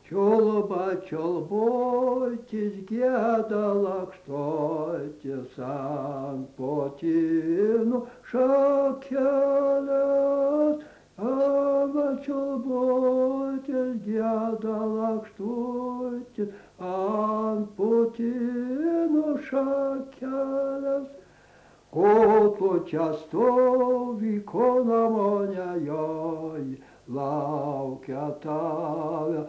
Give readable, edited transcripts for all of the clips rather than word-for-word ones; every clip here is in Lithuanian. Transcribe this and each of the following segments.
Čiulbotis gieda lakštuotis ant putinų šakelės. Ava čiulbotis gieda lakštuotis ant putinų šakelės. Kol tu čia stovi, kol namonė joj, laukia tave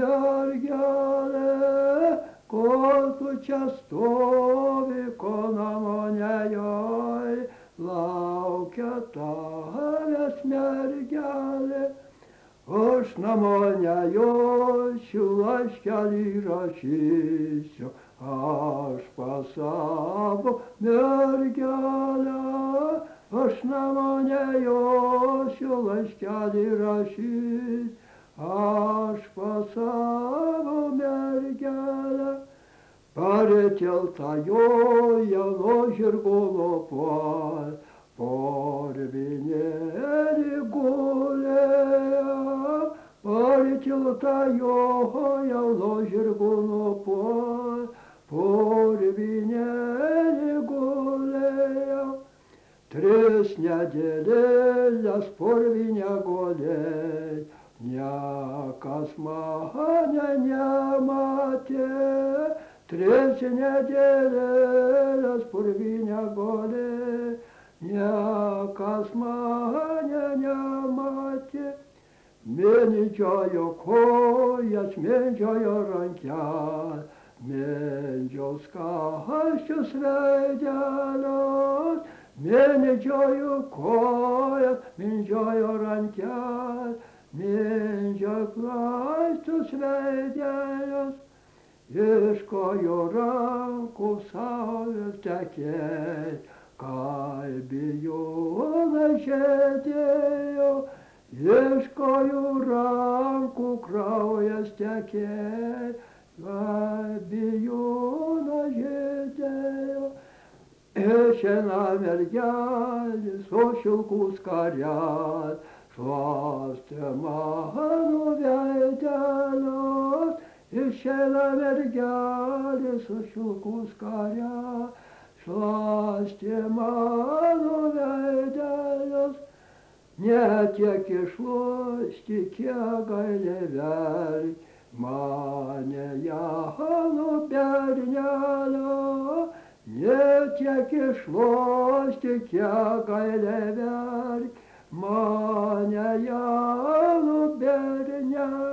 mergelė. Kol tu čia stovi, kol namonė joj, laukia tavęs mergelė. Aš namonė josiu, laiškelį rašysiu, aš pas savo mergelę. Aš namonė josiu, laiškelį rašysiu, aš pas savo mergelę. Pare tiltą joja nuo žirgo lopoj, porvinėlį gulėjo. Pare tiltą joja nuo žirgo lopoj, porvinėlį gulėjo. 3 nedėlės purvinė gulėjo, niekas mane nematė. 3 nedėlės purvinė gulėjo, niekas mane nematė. Mėnidžiojo kojas, mėnidžiojo rankelės, mėnidžio skaisčius veidelius. Mėnidžiojo kojas, mėnidžiojo rankelės, mėnidžio skaisčius veidelius. Ieškojo rankų saulės tekėjai, kai bijūnai žėdėjo. Ieškojo rankų kraujas tekėjai, kai bijūnai žėdėjo. Išeina mergelis, o šilkų skarelės šluostė mano veidelius. Išeina mergelis, o šilkų skarelės šluostė mano veidelius. Ne tiek iššluostė, kiek gailė verkė mane jauno bernelio. Ne tiek iššluostė, kiek gailė verkė mane jauno bernelio.